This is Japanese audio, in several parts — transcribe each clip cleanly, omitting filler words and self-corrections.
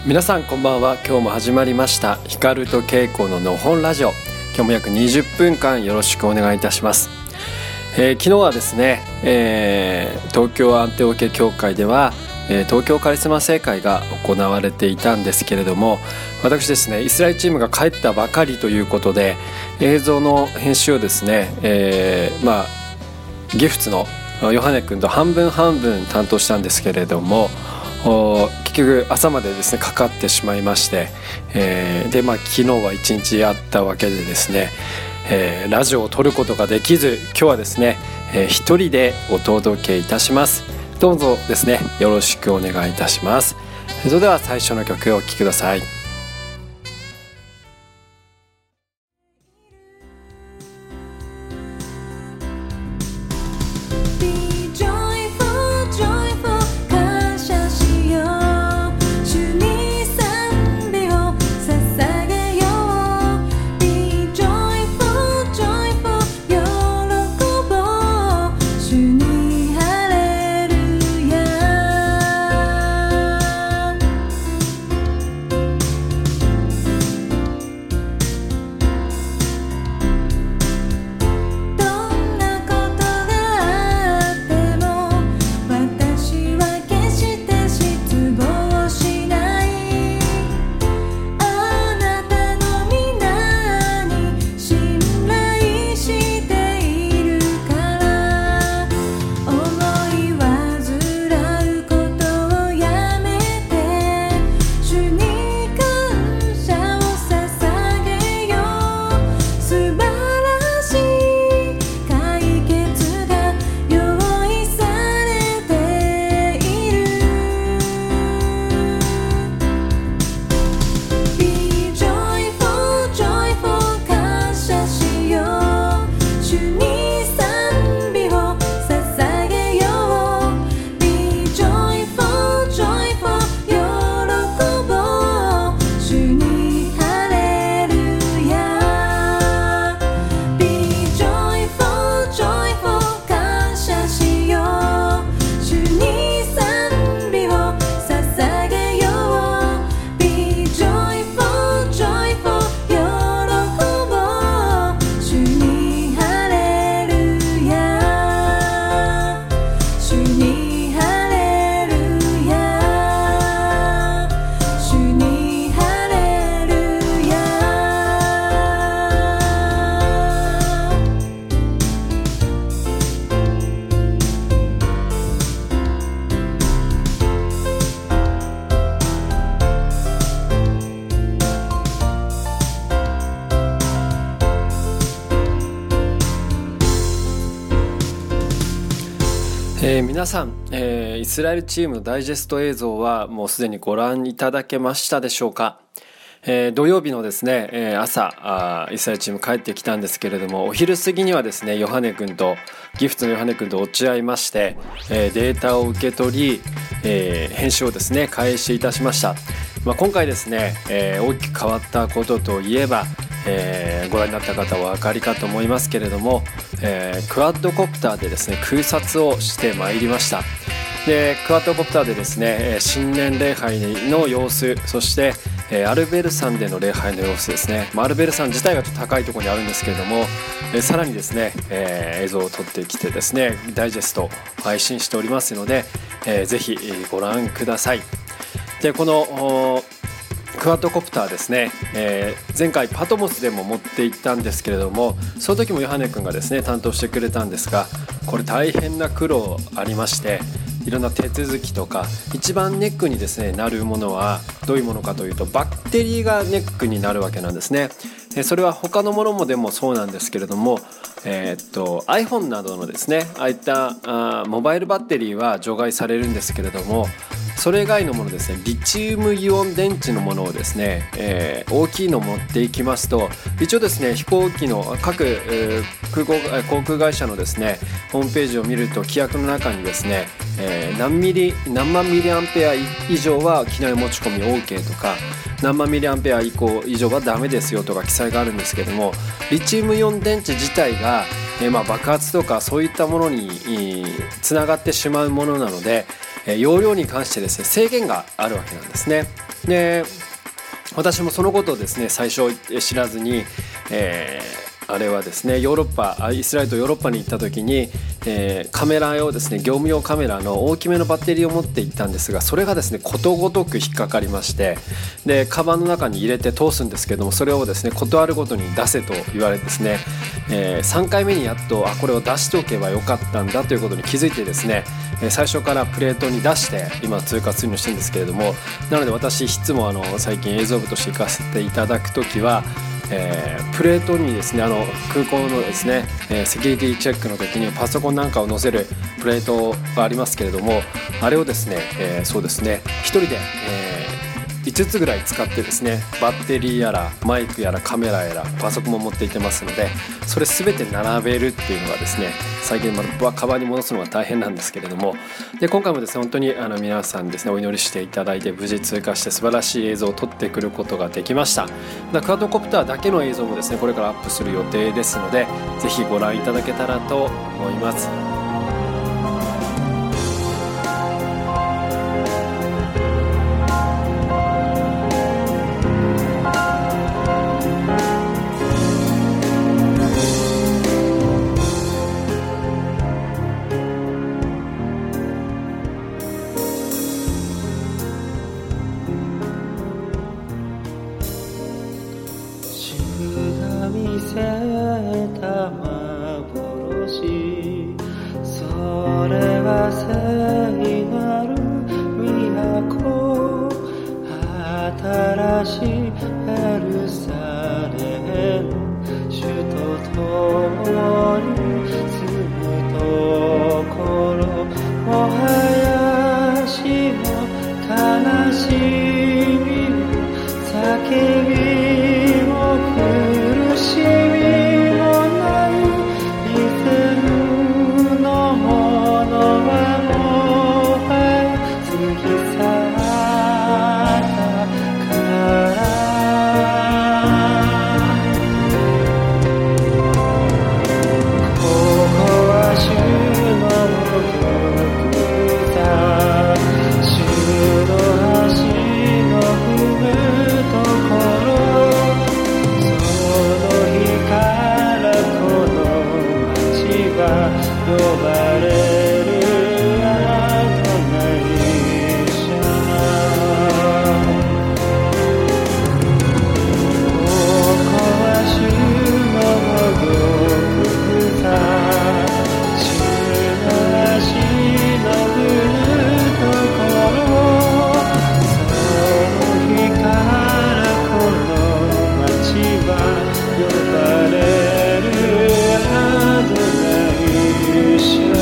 皆さんこんばんは。今日も始まりました光と恵子ののほんラジオ。今日も約20分間よろしくお願いいたします。昨日はですね、東京アンテオケ教会では、東京カリスマ聖会が行われていたんですけれども、私ですね、イスラエルチームが帰ったばかりということで映像の編集をですね、ギフツのヨハネ君と半分半分担当したんですけれども、結局朝までですねかかってしまいまして、昨日は一日あったわけでですね、ラジオを撮ることができず、今日はですね、一人でお届けいたします。どうぞですねよろしくお願いいたします。それでは最初の曲をお聴きください。皆さん、イスラエルチームのダイジェスト映像はもうすでにご覧いただけましたでしょうか。土曜日のですね、朝イスラエルチーム帰ってきたんですけれども、お昼過ぎにはですねギフツのヨハネ君と落ち合いまして、データを受け取り、編集をですね開始いたしました。今回ですね、大きく変わったことといえば、ご覧になった方はお分かりかと思いますけれども、クワッドコプターでですね空撮をしてまいりました。でクワッドコプターでですね新年礼拝の様子、そしてアルベル山での礼拝の様子ですね。アルベル山自体がちょっと高いところにあるんですけれども、さらにですね、映像を撮ってきてですねダイジェスト配信しておりますので、ぜひご覧ください。でこのクワッドコプターですね、前回パトモスでも持って行ったんですけれども、その時もヨハネ君がですね担当してくれたんですが、これ大変な苦労ありまして、いろんな手続きとか、一番ネックにですねなるものはどういうものかというと、バッテリーがネックになるわけなんですね。それは他のものもでもそうなんですけれども、iPhone などのですねああいったモバイルバッテリーは除外されるんですけれども、それ以外のものですね、リチウムイオン電池のものをですね、大きいのを持っていきますと、一応ですね飛行機の各、航空会社のですねホームページを見ると、規約の中にですね、何万ミリアンペア以上は機内持ち込み OK とか、何万ミリアンペア以上はダメですよとか記載があるんですけども、リチウムイオン電池自体が、爆発とかそういったものにつながってしまうものなので、容量に関してですね制限があるわけなんですね。 で私もそのことをですね最初知らずに、あれはですねイスラエルとヨーロッパに行った時に、カメラ用ですね業務用カメラの大きめのバッテリーを持って行ったんですが、それがですねことごとく引っかかりまして、でカバンの中に入れて通すんですけども、それをですね断るごとに出せと言われですね、3回目にやっとこれを出しておけばよかったんだということに気づいてですね、最初からプレートに出して今通過通入してるんですけれども、なので私いつも最近映像部として行かせていただくときは、プレートにですね空港のですね、セキュリティチェックの時にパソコンなんかを載せるプレートがありますけれども、あれをですね、そうですね1人で、5つぐらい使ってですね、バッテリーやらマイクやらカメラやらパソコンも持っていてますので、それ全て並べるっていうのがですね最近カバンに戻すのが大変なんですけれども、で今回もですね本当に皆さんですねお祈りしていただいて無事通過して素晴らしい映像を撮ってくることができました。クワッドコプターだけの映像もですねこれからアップする予定ですので、ぜひご覧いただけたらと思います。 見せた幻、それは聖なる都、新しいエルサレム、主と共に住むところ、お囃子も悲しみも叫びも苦しみもない以前のものはもはや過ぎ去ったからここは主の独座、主の足の踏むところ、呼ばれるアドナイシャマ、ここは主の独座、主の足の踏むところ、その日からこの街は呼ばれるアドナイシャ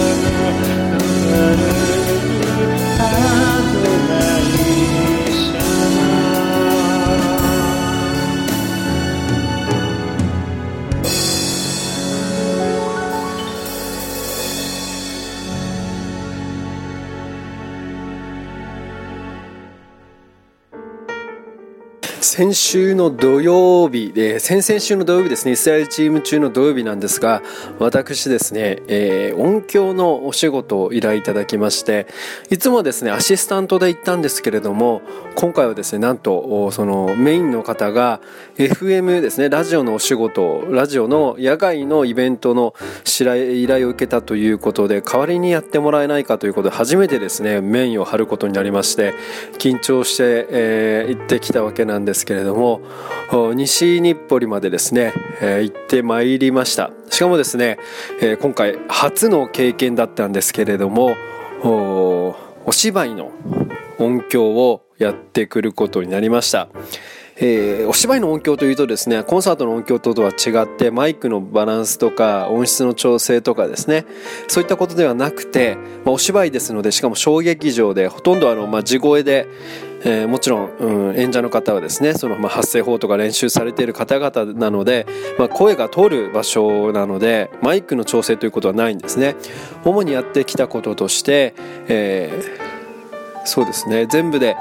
先週の土曜日で、先々週の土曜日ですね、イスラエルチーム中の土曜日なんですが、私ですね、音響のお仕事を依頼いただきまして、いつもですねアシスタントで行ったんですけれども、今回はですねなんとそのメインの方が FM ですね、ラジオのお仕事、ラジオの野外のイベントの依頼を受けたということで、代わりにやってもらえないかということで初めてですねメインを張ることになりまして、緊張して、行ってきたわけなんですけれども、西日暮里までですね、行ってまいりました。しかもですね、今回初の経験だったんですけれども、お芝居の音響をやってくることになりました。お芝居の音響というとですね、コンサートの音響とは違ってマイクのバランスとか音質の調整とかですね、そういったことではなくて、お芝居ですので、しかも小劇場でほとんど地声で、もちろん、演者の方はですねその発声法とか練習されている方々なので、声が通る場所なのでマイクの調整ということはないんですね。主にやってきたこととして、そうですね、全部で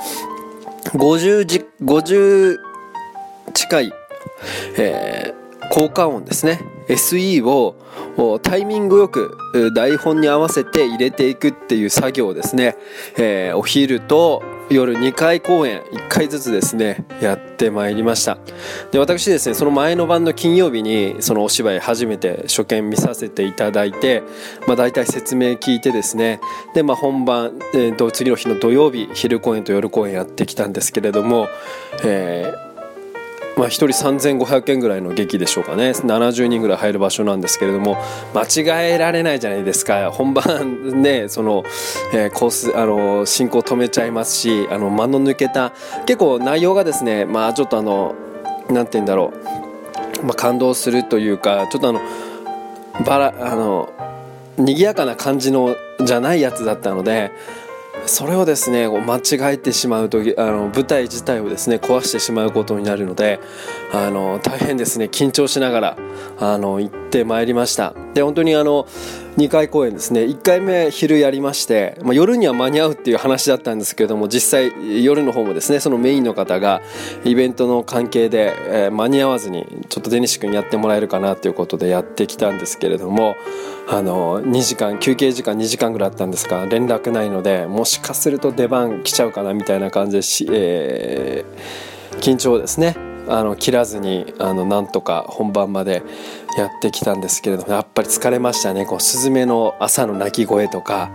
50近い、効果音ですね SE をタイミングよく台本に合わせて入れていくっていう作業をですね、お昼と夜2回公演1回ずつですねやってまいりました。で私ですねその前の晩の金曜日にそのお芝居初めて初見見させていただいて、大体説明聞いてですねで、本番、次の日の土曜日昼公演と夜公演やってきたんですけれども、1人3500円ぐらいの劇でしょうかね。70人ぐらい入る場所なんですけれども、間違えられないじゃないですか。本番ねコース進行止めちゃいますし、間の抜けた結構内容がですねちょっとなんて言うんだろう、感動するというか、ちょっと賑やかな感じのじゃないやつだったので、それをですね間違えてしまうと舞台自体をですね壊してしまうことになるので、大変ですね緊張しながら行ってまいりました。で本当に2回公演ですね。1回目昼やりまして、夜には間に合うっていう話だったんですけれども、実際夜の方もですねそのメインの方がイベントの関係で、間に合わずにちょっとデニッシュ君やってもらえるかなということでやってきたんですけれども、2時間休憩時間2時間ぐらいあったんですが連絡ないので、もしかすると出番来ちゃうかなみたいな感じで緊張をですね切らずになんとか本番までやってきたんですけれども、やっぱり疲れましたね。スズメの朝の鳴き声とか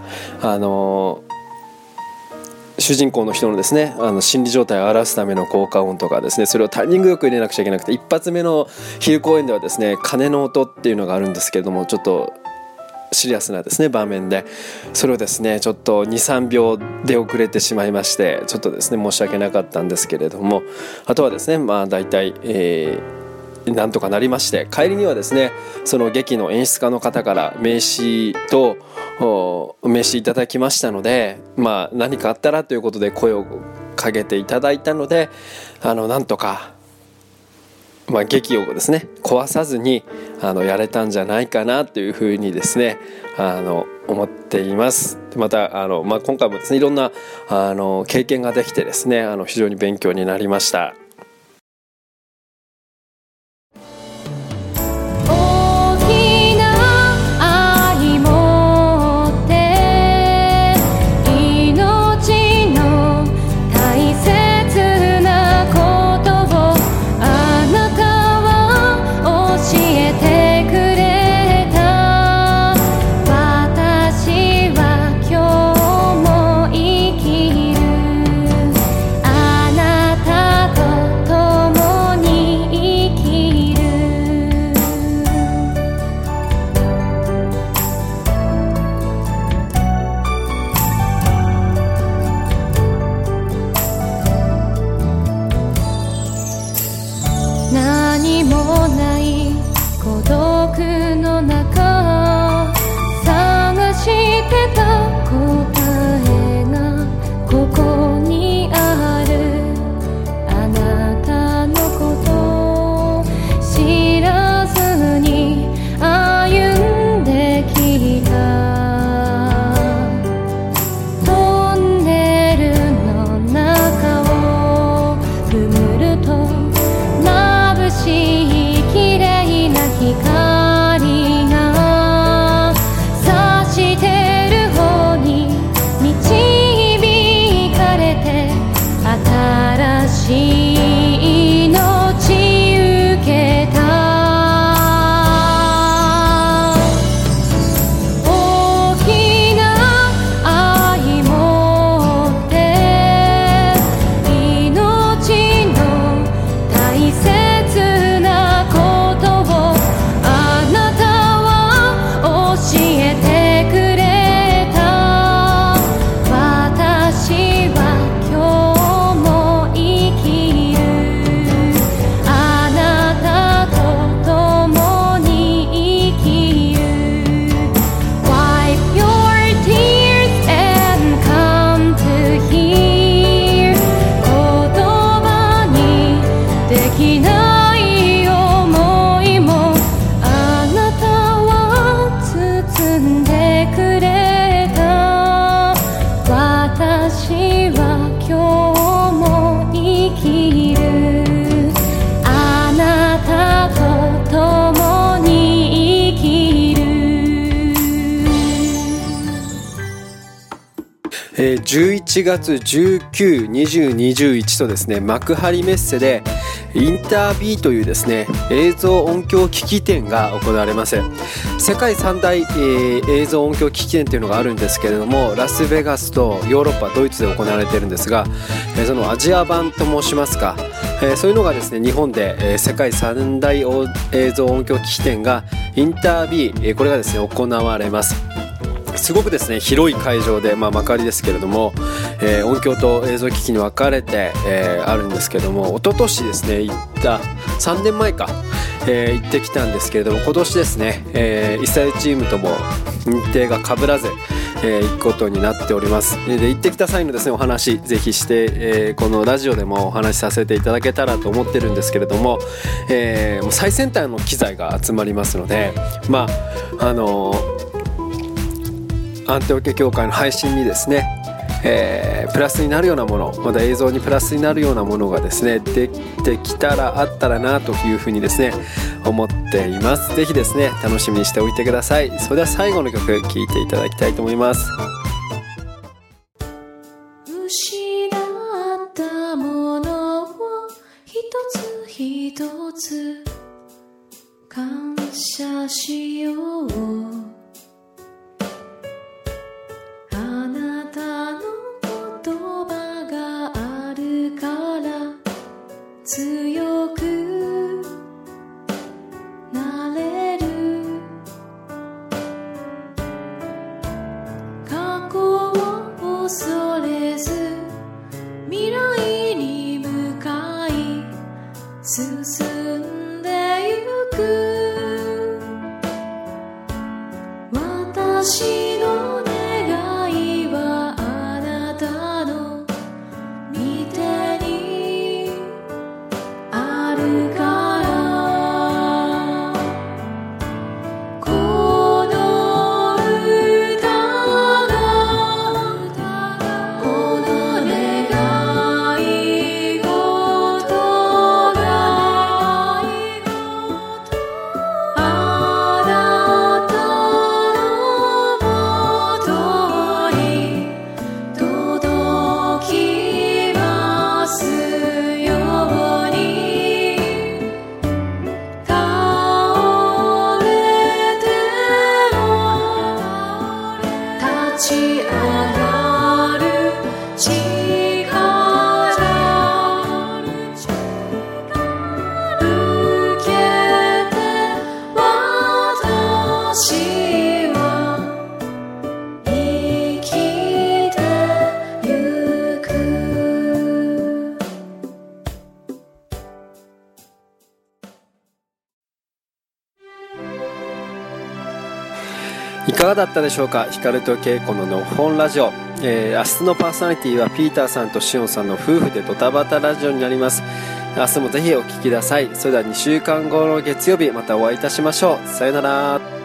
主人公の人のですね心理状態を表すための効果音とかですね、それをタイミングよく入れなくちゃいけなくて、一発目の昼公演ではですね鐘の音っていうのがあるんですけれども、ちょっとシリアスなですね場面でそれをですねちょっと 2,3 秒で遅れてしまいまして、ちょっとですね申し訳なかったんですけれども、あとはですねだいたいなんとかなりまして、帰りにはですねその劇の演出家の方から名刺いただきましたので、何かあったらということで声をかけていただいたので、なんとか劇をですね壊さずにやれたんじゃないかなというふうにですね思っています。また今回もですねいろんな経験ができてですね非常に勉強になりました。 何もない孤独の中探してた答えがここにある。あなたのこと知らずに歩んできた。トンネルの中をくぐると眩しい綺麗な光が差してる方に導かれて、新しい命受けた。大きな愛持って命の大切なことをあなたは教えてくれた。私は今日も生きる。あなたと共に生きる。Wipe your tears and come to here. 言葉にできない思いもあなたは包んでくれた。私は今日も生きる。あなたと共に生きる。 11月19、20、21とですね幕張メッセでインタービーというですね映像音響機器展が行われます。世界三大、映像音響機器展というのがあるんですけれども、ラスベガスとヨーロッパ、ドイツで行われているんですが、そのアジア版と申しますか、そういうのがですね日本で、世界三大映像音響機器展がインタービー、これがですね行われます。すごくですね広い会場で、幕張ですけれども、音響と映像機器に分かれて、あるんですけれども、一昨年ですね行った3年前か、行ってきたんですけれども、今年ですね、イスラエルチームとも日程が被らず、行くことになっております。で行ってきた際のですねお話ぜひして、このラジオでもお話しさせていただけたらと思ってるんですけれども、もう最先端の機材が集まりますので、アンテオケ協会の配信にですね、プラスになるようなもの、また映像にプラスになるようなものがですねできてきたらあったらなというふうにですね思っています。ぜひですね楽しみにしておいてください。それでは最後の曲聴いていただきたいと思います。 失ったものを一つ一つ感謝しよう。あなたの言葉があるから強くなれる。過去を恐れず未来に向かい進んでゆく。私の願いはあなたの御手にあるから。この歌がこの願い事があなたのもとに届きますように。倒れても立ち上がる力受けて私は生きてゆく。 いかがだったでしょうか。ヒカルとケイコののほんラジオ、明日のパーソナリティはピーターさんとシオンさんの夫婦でドタバタラジオになります。明日もぜひお聞きください。それでは2週間後の月曜日またお会いいたしましょう。さよなら。